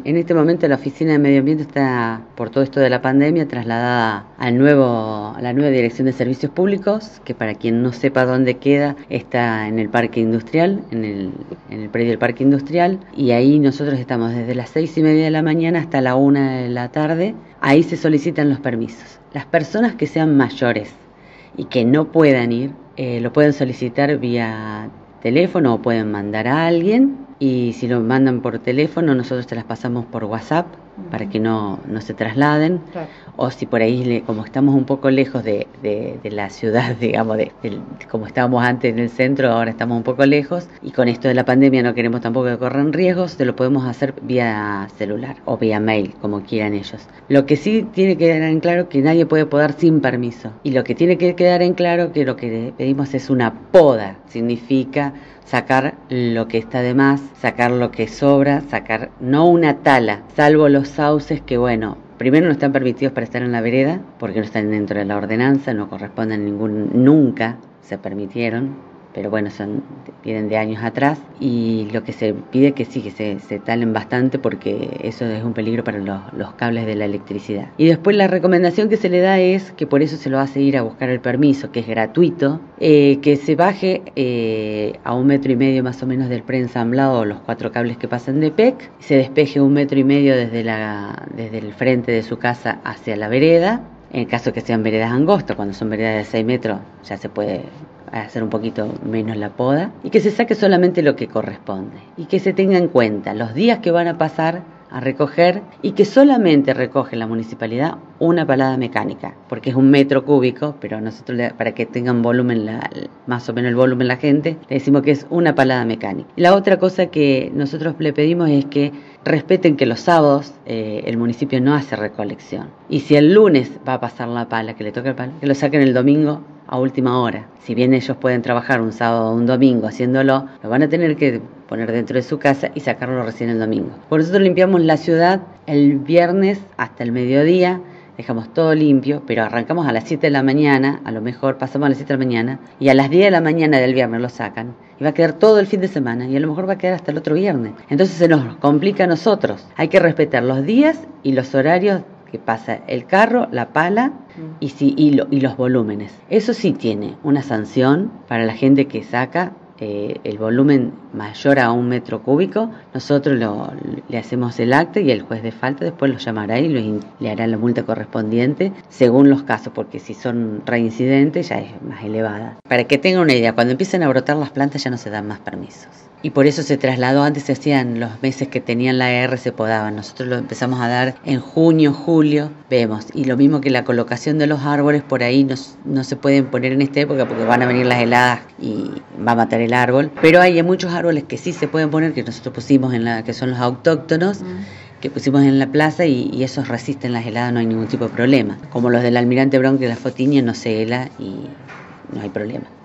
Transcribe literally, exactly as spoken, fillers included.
En este momento la Oficina de Medio Ambiente está, por todo esto de la pandemia, trasladada al nuevo, a la nueva Dirección de Servicios Públicos, que para quien no sepa dónde queda, está en el Parque Industrial, en el, en el predio del Parque Industrial, y ahí nosotros estamos desde las seis y media de la mañana hasta la una de la tarde. Ahí se solicitan los permisos. Las personas que sean mayores y que no puedan ir, eh, lo pueden solicitar vía teléfono o pueden mandar a alguien, y si lo mandan por teléfono nosotros te las pasamos por WhatsApp uh-huh. para que no, no se trasladen, claro. O si por ahí, le, como estamos un poco lejos de, de, de la ciudad, digamos, de, de, como estábamos antes en el centro, ahora estamos un poco lejos, y con esto de la pandemia no queremos tampoco que corran riesgos, te lo podemos hacer vía celular o vía mail, como quieran ellos. Lo que sí tiene que quedar en claro que nadie puede podar sin permiso, y lo que tiene que quedar en claro que lo que pedimos es una poda, significa sacar lo que está de más, sacar lo que sobra, sacar no una tala, salvo los sauces que, bueno, primero no están permitidos para estar en la vereda, porque no están dentro de la ordenanza, no corresponden a ningún, nunca se permitieron, pero bueno, son vienen de años atrás, y lo que se pide es que sí, que se, se talen bastante, porque eso es un peligro para los, los cables de la electricidad. Y después la recomendación que se le da es, que por eso se lo hace ir a buscar el permiso, que es gratuito, eh, que se baje eh, a un metro y medio más o menos del preensamblado los cuatro cables que pasan de P E C, se despeje un metro y medio desde, la, desde el frente de su casa hacia la vereda, en caso que sean veredas angostas. Cuando son veredas de seis metros ya se puede hacer un poquito menos la poda, y que se saque solamente lo que corresponde, y que se tenga en cuenta los días que van a pasar a recoger, y que solamente recoge la municipalidad una palada mecánica, porque es un metro cúbico, pero nosotros, para que tengan volumen, la, más o menos el volumen la gente, le decimos que es una palada mecánica. Y la otra cosa que nosotros le pedimos es que respeten que los sábados eh, el municipio no hace recolección, y si el lunes va a pasar la pala, que le toque el palo, que lo saquen el domingo a última hora. Si bien ellos pueden trabajar un sábado o un domingo haciéndolo, lo van a tener que poner dentro de su casa y sacarlo recién el domingo. Por nosotros limpiamos la ciudad el viernes hasta el mediodía, dejamos todo limpio, pero arrancamos a las siete de la mañana, a lo mejor pasamos a las siete de la mañana, y a las diez de la mañana del viernes lo sacan, y va a quedar todo el fin de semana, y a lo mejor va a quedar hasta el otro viernes. Entonces se nos complica a nosotros. Hay que respetar los días y los horarios que pasa el carro, la pala y, si, y, lo, y los volúmenes. Eso sí tiene una sanción para la gente que saca eh, el volumen mayor a un metro cúbico. Nosotros lo, le hacemos el acta, y el juez de falta después lo llamará y lo, le hará la multa correspondiente según los casos, porque si son reincidentes ya es más elevada. Para que tengan una idea, cuando empiezan a brotar las plantas ya no se dan más permisos. Y por eso se trasladó, antes se hacían los meses que tenían la E R, se podaban. Nosotros lo empezamos a dar en junio, julio, vemos. Y lo mismo que la colocación de los árboles, por ahí no, no se pueden poner en esta época porque van a venir las heladas y va a matar el árbol. Pero hay muchos árboles que sí se pueden poner, que nosotros pusimos en la, que son los autóctonos, mm. que pusimos en la plaza, y, y esos resisten las heladas, no hay ningún tipo de problema. Como los del Almirante Brown, que la fotinia no se hela y no hay problema.